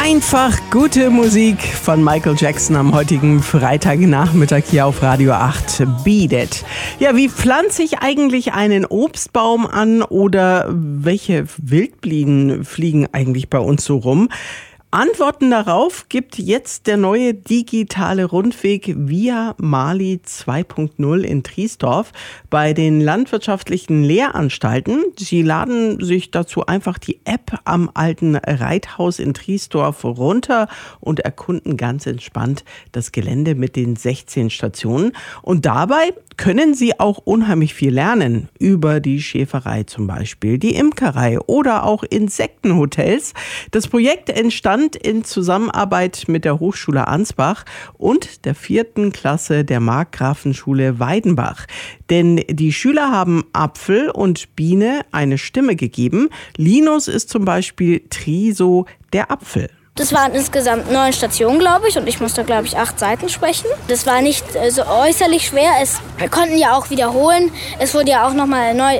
Einfach gute Musik von Michael Jackson am heutigen Freitagnachmittag hier auf Radio 8. Beat It. Ja, wie pflanze ich eigentlich einen Obstbaum an oder welche Wildbienen fliegen eigentlich bei uns so rum? Antworten darauf gibt jetzt der neue digitale Rundweg Via Mali 2.0 in Triesdorf bei den landwirtschaftlichen Lehranstalten. Sie laden sich dazu einfach die App am alten Reithaus in Triesdorf runter und erkunden ganz entspannt das Gelände mit den 16 Stationen. Und dabei können Sie auch unheimlich viel lernen über die Schäferei zum Beispiel, die Imkerei oder auch Insektenhotels. Das Projekt entstand in Zusammenarbeit mit der Hochschule Ansbach und der 4. Klasse der Markgrafenschule Weidenbach. Denn die Schüler haben Apfel und Biene eine Stimme gegeben. Linus ist zum Beispiel Triso, der Apfel. Das waren insgesamt 9 Stationen, glaube ich, und ich musste, glaube ich, 8 Seiten sprechen. Das war nicht so äußerlich schwer. Wir konnten ja auch wiederholen. Es wurde ja auch nochmal neu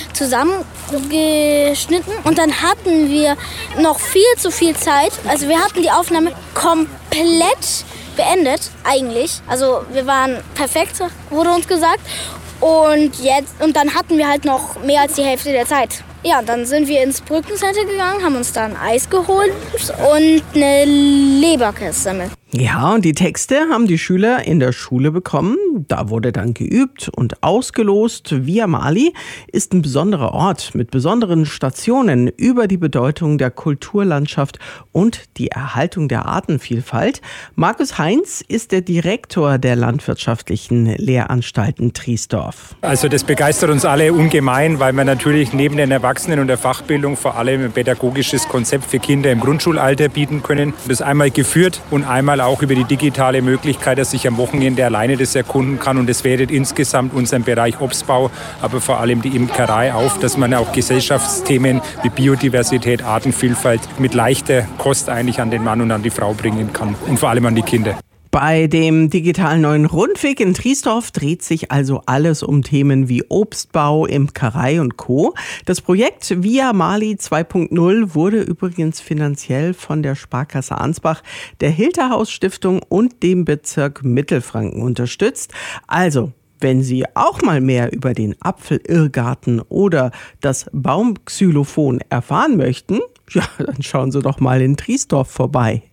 zusammengeschnitten. Und dann hatten wir noch viel zu viel Zeit. Also wir hatten die Aufnahme komplett beendet, eigentlich. Also wir waren perfekt, wurde uns gesagt. Und dann hatten wir halt noch mehr als die Hälfte der Zeit. Ja, dann sind wir ins Brückencenter gegangen, haben uns da ein Eis geholt und eine Leberkässemmel. Ja, und die Texte haben die Schüler in der Schule bekommen. Da wurde dann geübt und ausgelost. Via Mali ist ein besonderer Ort mit besonderen Stationen über die Bedeutung der Kulturlandschaft und die Erhaltung der Artenvielfalt. Markus Heinz ist der Direktor der landwirtschaftlichen Lehranstalten Triesdorf. Also das begeistert uns alle ungemein, weil wir natürlich neben den Erwachsenen und der Fachbildung vor allem ein pädagogisches Konzept für Kinder im Grundschulalter bieten können. Das einmal geführt und einmal auch über die digitale Möglichkeit, dass ich am Wochenende alleine das erkunden kann. Und das wertet insgesamt unseren Bereich Obstbau, aber vor allem die Imkerei auf, dass man auch Gesellschaftsthemen wie Biodiversität, Artenvielfalt mit leichter Kost eigentlich an den Mann und an die Frau bringen kann und vor allem an die Kinder. Bei dem digitalen neuen Rundweg in Triesdorf dreht sich also alles um Themen wie Obstbau, Imkerei und Co. Das Projekt Via Mali 2.0 wurde übrigens finanziell von der Sparkasse Ansbach, der Hilterhaus Stiftung und dem Bezirk Mittelfranken unterstützt. Also, wenn Sie auch mal mehr über den Apfelirrgarten oder das Baumxylophon erfahren möchten, ja, dann schauen Sie doch mal in Triesdorf vorbei.